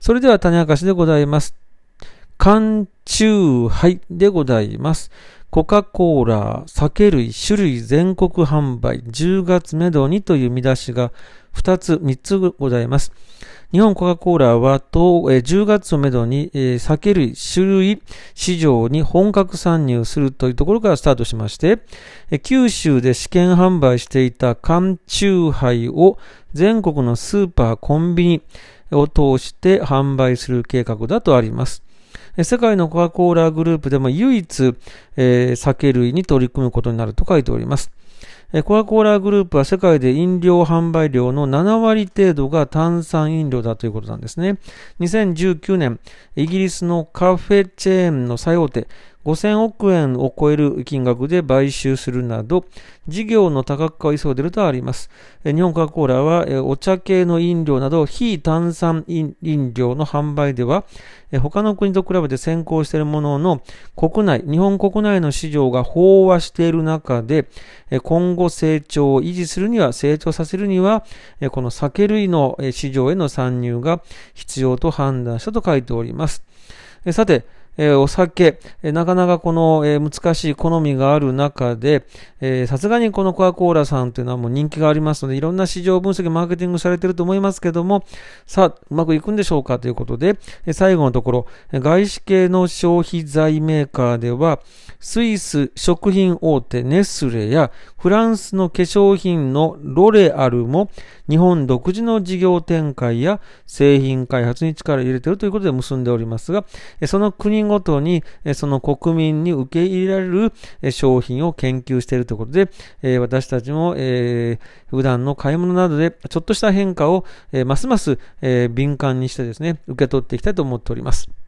それでは種明かしでございます。缶チューハイでございます。コカ・コーラ、酒類、種類全国販売、10月めどにという見出しが2つ、3つございます。日本コカ・コーラは10月をめどに酒類、種類市場に本格参入するというところからスタートしまして、九州で試験販売していた缶チューハイを全国のスーパー、コンビニを通して販売する計画だとあります。世界のコカ・コーラグループでも唯一、酒類に取り組むことになると書いております。コカ・コーラグループは世界で飲料販売量の7割程度が炭酸飲料だということなんですね。2019年、イギリスのカフェチェーンの最大手、5000億円を超える金額で買収するなど、事業の多角化を急いでいるとあります。日本コカ・コーラはお茶系の飲料など非炭酸飲料の販売では、他の国と比べて先行しているものの、日本国内の市場が飽和している中で、今後成長を維持するには、成長させるには、この酒類の市場への参入が必要と判断したと書いております。さて、お酒、なかなかこの、難しい好みがある中で、さすがにこのコカ・コーラさんというのはもう人気がありますので、いろんな市場分析、マーケティングされていると思いますけども、さあ、うまくいくんでしょうかということで、最後のところ、外資系の消費財メーカーでは、スイス食品大手ネスレやフランスの化粧品のロレアルも日本独自の事業展開や製品開発に力を入れているということで結んでおりますが、その国ごとにその国民に受け入れられる商品を研究しているということで、私たちも普段の買い物などでちょっとした変化をますます敏感にしてですね、受け取っていきたいと思っております。